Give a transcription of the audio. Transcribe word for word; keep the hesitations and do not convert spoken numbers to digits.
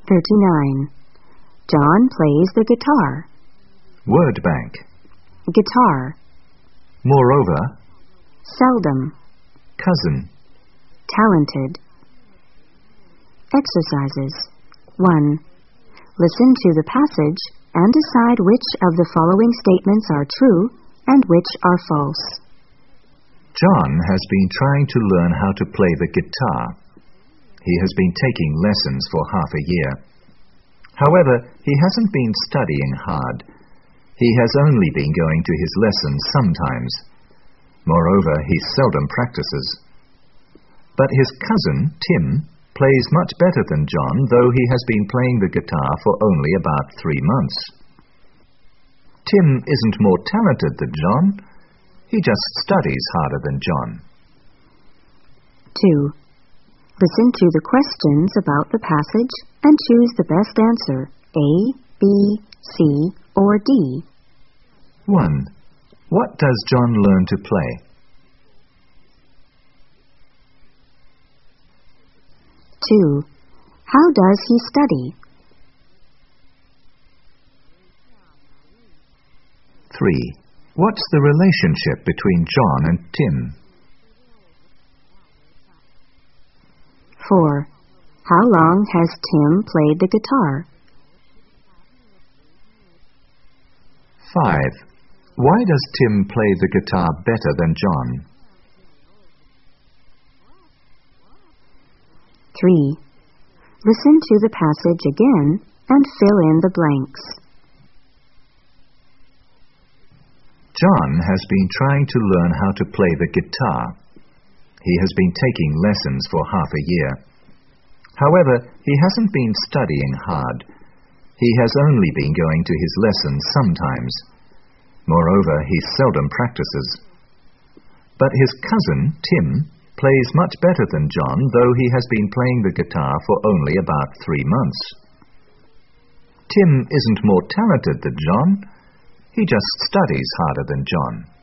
thirty-nine. John plays the guitar. Word bank. Guitar. Moreover. Seldom. Cousin. Talented. Exercises. one. Listen to the passage and decide which of the following statements are true and which are false. John has been trying to learn how to play the guitar. He has been taking lessons for half a year. However, he hasn't been studying hard. He has only been going to his lessons sometimes. Moreover, he seldom practices. But his cousin, Tim, plays much better than John, though he has been playing the guitar for only about three months. Tim isn't more talented than John. He just studies harder than John. two. Listen to the questions about the passage and choose the best answer, A, B, C, or D. one. What does John learn to play? two. How does he study? three. What's the relationship between John and Tim? four. How long has Tim played the guitar? five. Why does Tim play the guitar better than John? three. Listen to the passage again and fill in the blanks. John has been trying to learn how to play the guitar. He has been taking lessons for half a year. However, he hasn't been studying hard. He has only been going to his lessons sometimes. Moreover, he seldom practices. But his cousin, Tim, plays much better than John, though he has been playing the guitar for only about three months. Tim isn't more talented than John. He just studies harder than John.